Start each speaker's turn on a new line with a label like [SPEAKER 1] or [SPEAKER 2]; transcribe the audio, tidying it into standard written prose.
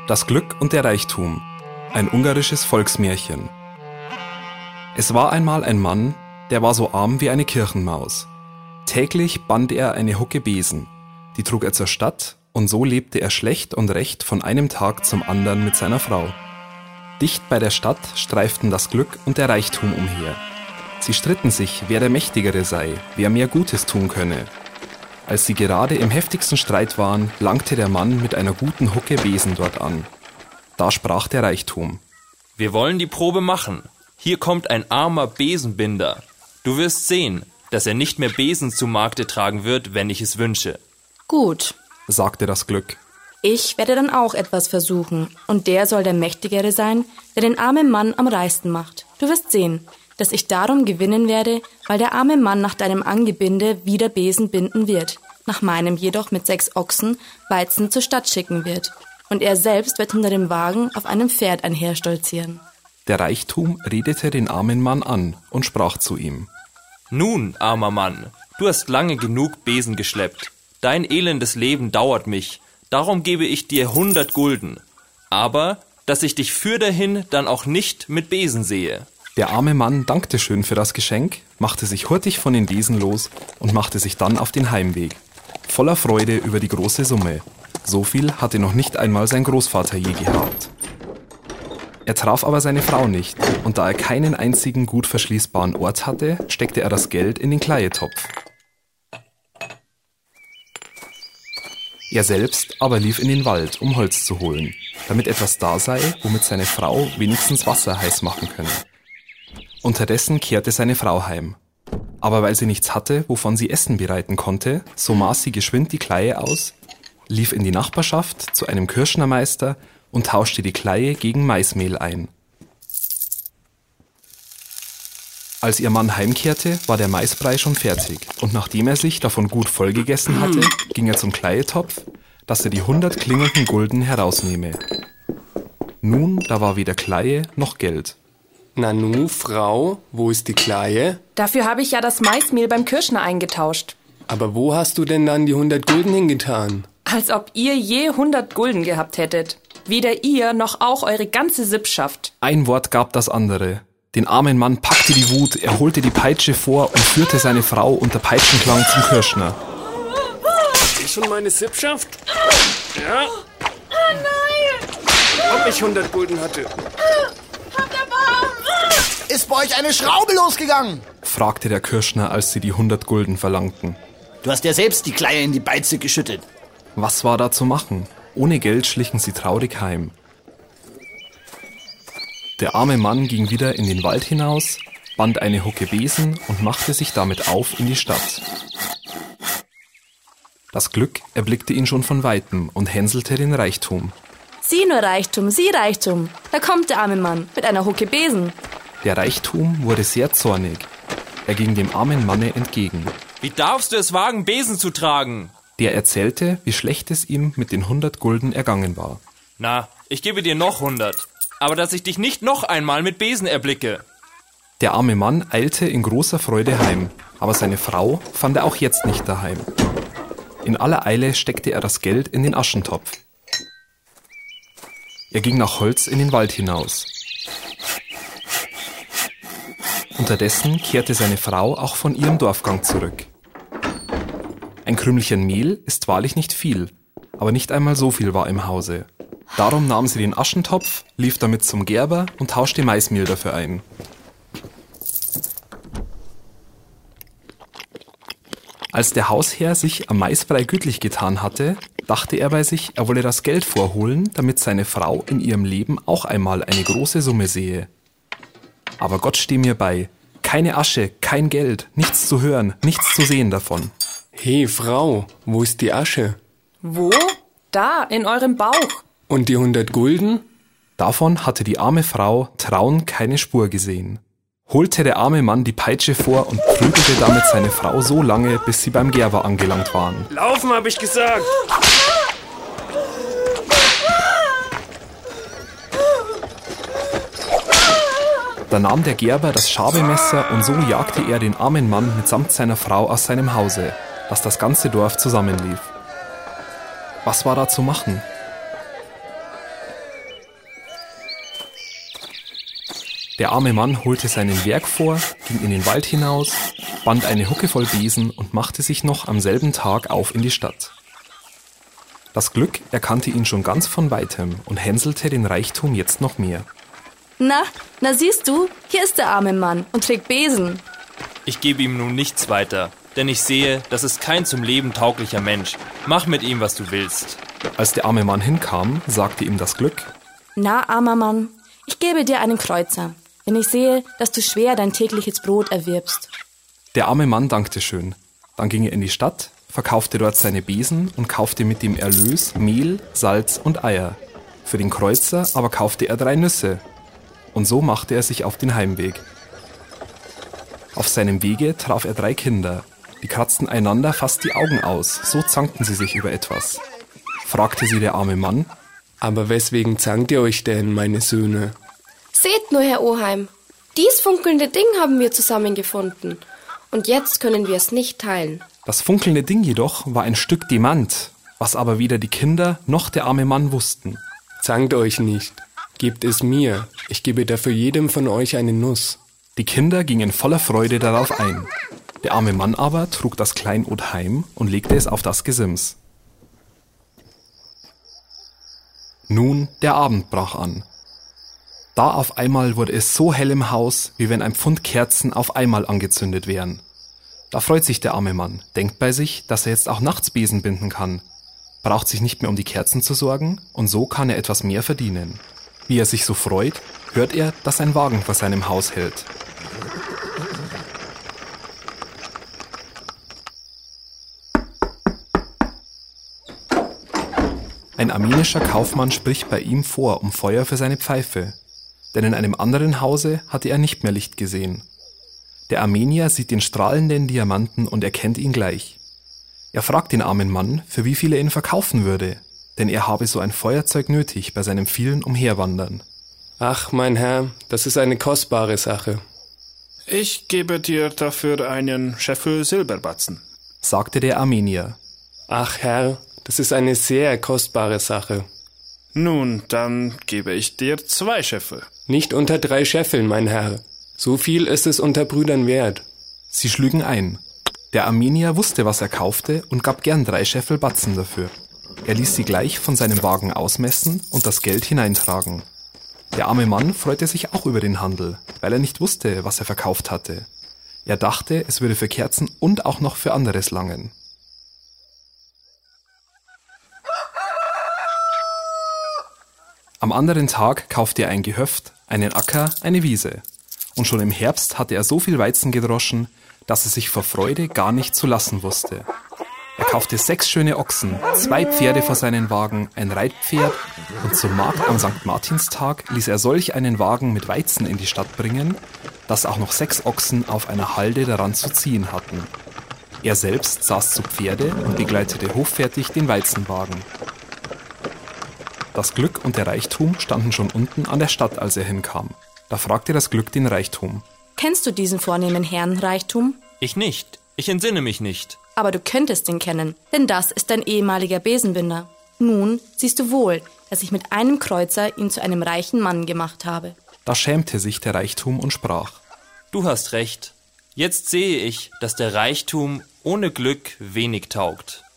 [SPEAKER 1] Das Glück und der Reichtum. Ein ungarisches Volksmärchen. Es war einmal ein Mann, der war so arm wie eine Kirchenmaus. Täglich band er eine Hucke Besen. Die trug er zur Stadt und so lebte er schlecht und recht von einem Tag zum anderen mit seiner Frau. Dicht bei der Stadt streiften das Glück und der Reichtum umher. Sie stritten sich, wer der Mächtigere sei, wer mehr Gutes tun könne. Als sie gerade im heftigsten Streit waren, langte der Mann mit einer guten Hucke Besen dort an. Da sprach der Reichtum:
[SPEAKER 2] Wir wollen die Probe machen. Hier kommt ein armer Besenbinder. Du wirst sehen, dass er nicht mehr Besen zu Markte tragen wird, wenn ich es wünsche.
[SPEAKER 3] Gut,
[SPEAKER 1] sagte das Glück.
[SPEAKER 3] Ich werde dann auch etwas versuchen, und der soll der Mächtigere sein, der den armen Mann am reichsten macht. Du wirst sehen, dass ich darum gewinnen werde, weil der arme Mann nach deinem Angebinde wieder Besen binden wird, nach meinem jedoch mit 6 Ochsen Weizen zur Stadt schicken wird. Und er selbst wird hinter dem Wagen auf einem Pferd einherstolzieren.
[SPEAKER 1] Der Reichtum redete den armen Mann an und sprach zu ihm:
[SPEAKER 2] Nun, armer Mann, du hast lange genug Besen geschleppt. Dein elendes Leben dauert mich, darum gebe ich dir 100 Gulden. Aber, dass ich dich fürderhin dann auch nicht mit Besen sehe.
[SPEAKER 1] Der arme Mann dankte schön für das Geschenk, machte sich hurtig von den Besen los und machte sich dann auf den Heimweg. Voller Freude über die große Summe. So viel hatte noch nicht einmal sein Großvater je gehabt. Er traf aber seine Frau nicht, und da er keinen einzigen gut verschließbaren Ort hatte, steckte er das Geld in den Kleietopf. Er selbst aber lief in den Wald, um Holz zu holen, damit etwas da sei, womit seine Frau wenigstens Wasser heiß machen könne. Unterdessen kehrte seine Frau heim. Aber weil sie nichts hatte, wovon sie Essen bereiten konnte, so maß sie geschwind die Kleie aus, lief in die Nachbarschaft zu einem Kirschnermeister und tauschte die Kleie gegen Maismehl ein. Als ihr Mann heimkehrte, war der Maisbrei schon fertig, und nachdem er sich davon gut vollgegessen hatte, ging er zum Kleietopf, dass er die 100 klingenden Gulden herausnehme. Nun, da war weder Kleie noch Geld.
[SPEAKER 4] Nanu, Frau, wo ist die Kleie?
[SPEAKER 5] Dafür habe ich ja das Maismehl beim Kirschner eingetauscht.
[SPEAKER 4] Aber wo hast du denn dann die 100 Gulden hingetan?
[SPEAKER 5] Als ob ihr je 100 Gulden gehabt hättet. Weder ihr noch auch eure ganze Sippschaft.
[SPEAKER 1] Ein Wort gab das andere. Den armen Mann packte die Wut, er holte die Peitsche vor und führte seine Frau unter Peitschenklang zum Kirschner.
[SPEAKER 4] Ist schon meine Sippschaft? Ja?
[SPEAKER 6] Oh nein!
[SPEAKER 4] Ob ich 100 Gulden hatte?
[SPEAKER 7] Ist bei euch eine Schraube losgegangen?
[SPEAKER 1] Fragte der Kirschner, als sie die 100 Gulden verlangten.
[SPEAKER 7] Du hast ja selbst die Kleie in die Beize geschüttet.
[SPEAKER 1] Was war da zu machen? Ohne Geld schlichen sie traurig heim. Der arme Mann ging wieder in den Wald hinaus, band eine Hucke Besen und machte sich damit auf in die Stadt. Das Glück erblickte ihn schon von Weitem und hänselte den Reichtum.
[SPEAKER 3] Sieh nur Reichtum, sieh Reichtum, da kommt der arme Mann mit einer Hucke Besen.
[SPEAKER 1] Der Reichtum wurde sehr zornig. Er ging dem armen Manne entgegen.
[SPEAKER 2] Wie darfst du es wagen, Besen zu tragen?
[SPEAKER 1] Der erzählte, wie schlecht es ihm mit den 100 Gulden ergangen war.
[SPEAKER 2] Na, ich gebe dir noch 100. Aber dass ich dich nicht noch einmal mit Besen erblicke.
[SPEAKER 1] Der arme Mann eilte in großer Freude heim, aber seine Frau fand er auch jetzt nicht daheim. In aller Eile steckte er das Geld in den Aschentopf. Er ging nach Holz in den Wald hinaus. Unterdessen kehrte seine Frau auch von ihrem Dorfgang zurück. Ein Krümelchen Mehl ist wahrlich nicht viel, aber nicht einmal so viel war im Hause. Darum nahm sie den Aschentopf, lief damit zum Gerber und tauschte Maismehl dafür ein. Als der Hausherr sich am Maisbrei gütlich getan hatte, dachte er bei sich, er wolle das Geld vorholen, damit seine Frau in ihrem Leben auch einmal eine große Summe sehe. Aber Gott steh mir bei, keine Asche, kein Geld, nichts zu hören, nichts zu sehen davon.
[SPEAKER 4] Hey, Frau, wo ist die Asche?
[SPEAKER 5] Wo? Da, in eurem Bauch.
[SPEAKER 4] Und die 100 Gulden?
[SPEAKER 1] Davon hatte die arme Frau Traun keine Spur gesehen. Holte der arme Mann die Peitsche vor und prügelte damit seine Frau so lange, bis sie beim Gerber angelangt waren.
[SPEAKER 4] Laufen, hab ich gesagt!
[SPEAKER 1] Da nahm der Gerber das Schabemesser und so jagte er den armen Mann mitsamt seiner Frau aus seinem Hause, dass das ganze Dorf zusammenlief. Was war da zu machen? Der arme Mann holte seinen Werk vor, ging in den Wald hinaus, band eine Hucke voll Besen und machte sich noch am selben Tag auf in die Stadt. Das Glück erkannte ihn schon ganz von weitem und hänselte den Reichtum jetzt noch mehr.
[SPEAKER 3] Na siehst du, hier ist der arme Mann und trägt Besen.
[SPEAKER 2] Ich gebe ihm nun nichts weiter, denn ich sehe, das ist kein zum Leben tauglicher Mensch. Mach mit ihm, was du willst.
[SPEAKER 1] Als der arme Mann hinkam, sagte ihm das Glück:
[SPEAKER 3] Na, armer Mann, ich gebe dir einen Kreuzer, wenn ich sehe, dass du schwer dein tägliches Brot erwirbst.
[SPEAKER 1] Der arme Mann dankte schön. Dann ging er in die Stadt, verkaufte dort seine Besen und kaufte mit dem Erlös Mehl, Salz und Eier. Für den Kreuzer aber kaufte er 3 Nüsse. Und so machte er sich auf den Heimweg. Auf seinem Wege traf er 3 Kinder. Die kratzten einander fast die Augen aus, so zankten sie sich über etwas. Fragte sie der arme Mann:
[SPEAKER 4] Aber weswegen zankt ihr euch denn, meine Söhne?
[SPEAKER 8] Seht nur, Herr Oheim, dies funkelnde Ding haben wir zusammengefunden. Und jetzt können wir es nicht teilen.
[SPEAKER 1] Das funkelnde Ding jedoch war ein Stück Demant, was aber weder die Kinder noch der arme Mann wussten.
[SPEAKER 4] Zankt euch nicht, gebt es mir, ich gebe dafür jedem von euch eine Nuss.
[SPEAKER 1] Die Kinder gingen voller Freude darauf ein. Der arme Mann aber trug das Kleinod heim und legte es auf das Gesims. Nun, der Abend brach an. Da auf einmal wurde es so hell im Haus, wie wenn ein Pfund Kerzen auf einmal angezündet wären. Da freut sich der arme Mann, denkt bei sich, dass er jetzt auch nachts Besen binden kann, braucht sich nicht mehr um die Kerzen zu sorgen und so kann er etwas mehr verdienen. Wie er sich so freut, hört er, dass ein Wagen vor seinem Haus hält. Ein armenischer Kaufmann spricht bei ihm vor um Feuer für seine Pfeife, denn in einem anderen Hause hatte er nicht mehr Licht gesehen. Der Armenier sieht den strahlenden Diamanten und erkennt ihn gleich. Er fragt den armen Mann, für wie viel er ihn verkaufen würde, denn er habe so ein Feuerzeug nötig bei seinem vielen Umherwandern.
[SPEAKER 4] Ach, mein Herr, das ist eine kostbare Sache.
[SPEAKER 9] Ich gebe dir dafür einen Scheffel Silberbatzen,
[SPEAKER 1] sagte der Armenier.
[SPEAKER 4] Ach, Herr, das ist eine sehr kostbare Sache.
[SPEAKER 9] Nun, dann gebe ich dir 2 Scheffel.
[SPEAKER 4] Nicht unter 3 Scheffeln, mein Herr. So viel ist es unter Brüdern wert.
[SPEAKER 1] Sie schlügen ein. Der Armenier wusste, was er kaufte und gab gern 3 Scheffel Batzen dafür. Er ließ sie gleich von seinem Wagen ausmessen und das Geld hineintragen. Der arme Mann freute sich auch über den Handel, weil er nicht wusste, was er verkauft hatte. Er dachte, es würde für Kerzen und auch noch für anderes langen. Am anderen Tag kaufte er ein Gehöft, einen Acker, eine Wiese. Und schon im Herbst hatte er so viel Weizen gedroschen, dass er sich vor Freude gar nicht zu lassen wusste. Er kaufte 6 schöne Ochsen, 2 Pferde vor seinen Wagen, ein Reitpferd und zum Markt am St. Martinstag ließ er solch einen Wagen mit Weizen in die Stadt bringen, dass auch noch 6 Ochsen auf einer Halde daran zu ziehen hatten. Er selbst saß zu Pferde und begleitete hoffärtig den Weizenwagen. Das Glück und der Reichtum standen schon unten an der Stadt, als er hinkam. Da fragte das Glück den Reichtum:
[SPEAKER 3] Kennst du diesen vornehmen Herrn, Reichtum?
[SPEAKER 2] Ich nicht. Ich entsinne mich nicht.
[SPEAKER 3] Aber du könntest ihn kennen, denn das ist dein ehemaliger Besenbinder. Nun siehst du wohl, dass ich mit einem Kreuzer ihn zu einem reichen Mann gemacht habe.
[SPEAKER 1] Da schämte sich der Reichtum und sprach:
[SPEAKER 2] Du hast recht. Jetzt sehe ich, dass der Reichtum ohne Glück wenig taugt.